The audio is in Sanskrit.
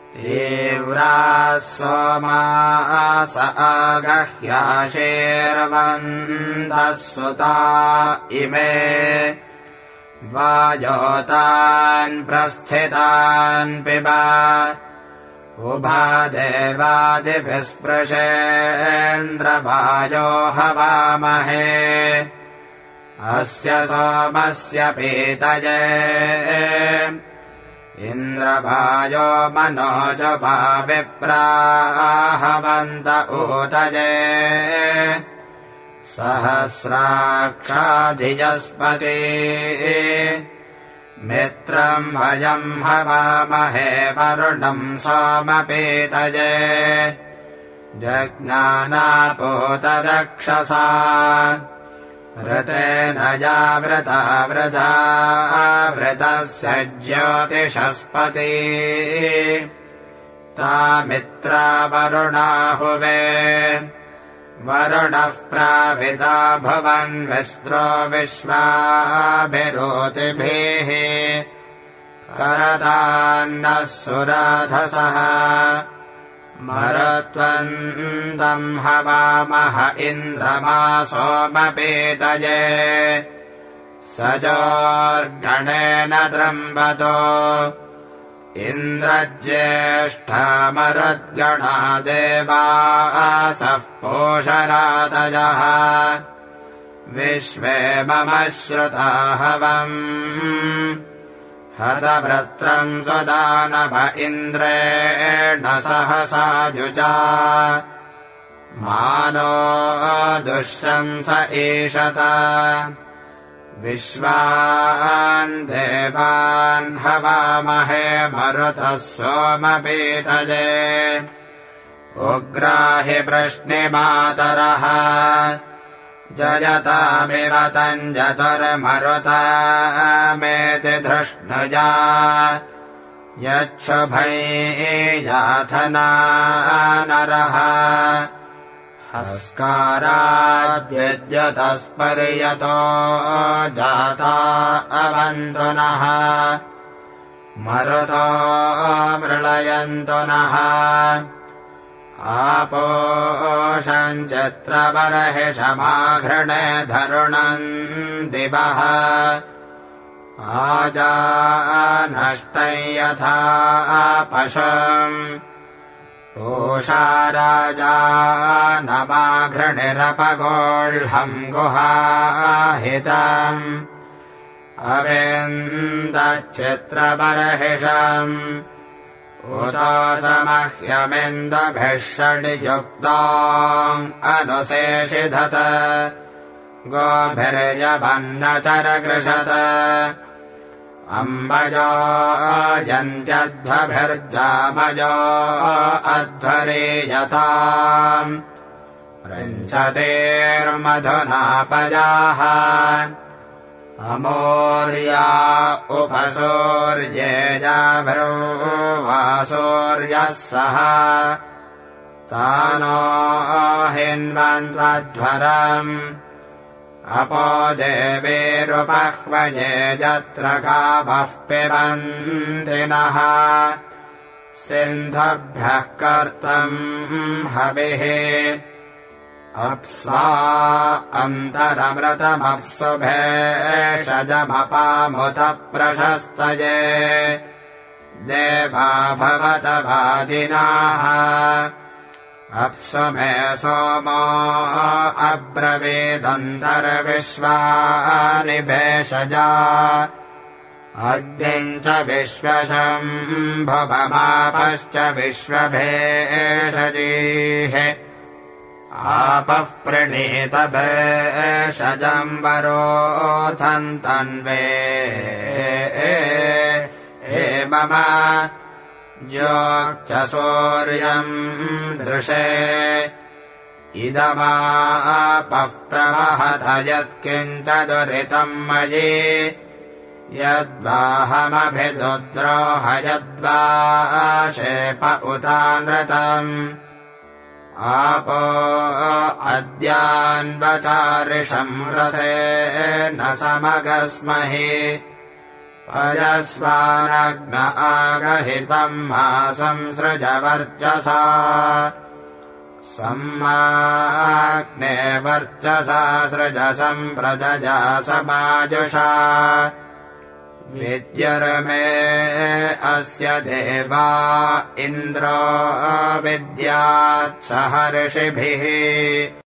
तीव्राः सोमास अगह्याशेर्वन्तः सुता इमे वाजोतान् प्रस्थितान् पिबा उभा देवादिभिः स्पृशेन्द्रवाजो हवामहे अस्य सोमस्य पीतये इन्द्रवाजो मनोजपा विप्राहवन्त ऊतये सहस्राक्षाधिजस्पति मित्रम् वयम् हवामहे वरुणम् सोमपीतये जज्ञानापूतरक्षसा ऋतेन जावृता वृथा वृतस्य ज्योतिषस्पति तामित्रा वरुणाहुवे वरुणः प्राविता भुवन्विस्रो विश्वाभिरोतिभिः करतान्नः सुराधसः मरुत्वन्तम् हवामह इन्द्रमा सोमपीतये सजोर्गणेन त्रम्बतो इन्द्रज्येष्ठामरुद्गणा देवासः पोषरातयः विश्वे मम श्रुता हवम् हतवृत्रम् सुदानव इन्द्रेण सहसा जुजा मानो दुःशंस ईशत विश्वान् देवान् हवामहे मरुतः सोमपीतये उग्राहि वृष्णिमातरः जयतामिव तञ्जतुर्मरुतामेति धृष्णुजा यच्छुभैयाथना नरः हस्काराद्विद्युतस्पर्यतो जाता अवन्तु नः मरुतो मृळयन्तु नः आपोषञ्चित्रबर्हिषमाघृणे धरुणम् दिवः आजानष्टम् यथा पशुम् पूषा राजानमाघृणिरपगोह्लम् गुहाहितम् अवेन्दच्चित्रबर्हिषम् उतोऽसमह्यमिन्दुभिः षड्युक्ताम् अनुशेषिधत गोभिर्यवन्नचरकृषत अम्बजो जन्त्यध्वभिर्जामजो अध्वरीयताम् पृञ्चतेर्मधुनापजाः अमोर्या उपसूर्येजाभ्रुवासूर्यः सह तानो हिन्वन्त्वध्वरम् अपो देवीरुपह्वये यत्र गावः पिबन्ति नः सिन्धुभ्यः कर्तुम् हविः अप्स्वा अन्तरमृतमप्सु भेषजमपामुत प्रशस्तये देवा भवत वादिनाः अप्सु मे सोमो अब्रवीदन्तर्विश्वानि भेषजा अग्निम् च विश्वशम्भुवमापश्च विश्वभेषजीः आपः प्रणीत भेषजम् वरोथन्तन्वे मम ज्योक्च सूर्यम् दृशे इदमापः प्रवहत यत्किञ्च दुरितम् मयि यद्वाहमभिदुद्रोह यद्वाशेप उतानृतम् आपो अद्यान्वचारिषम् रसेन समगस्महि अजस्वानग्न आगहितम् संसृज वर्चसा सम्माग्ने वर्चसा सृजसम् प्रजजा समाजुषा विद्यर्मे अस्य देवा इन्द्रो विद्यात् सहर्षिभिः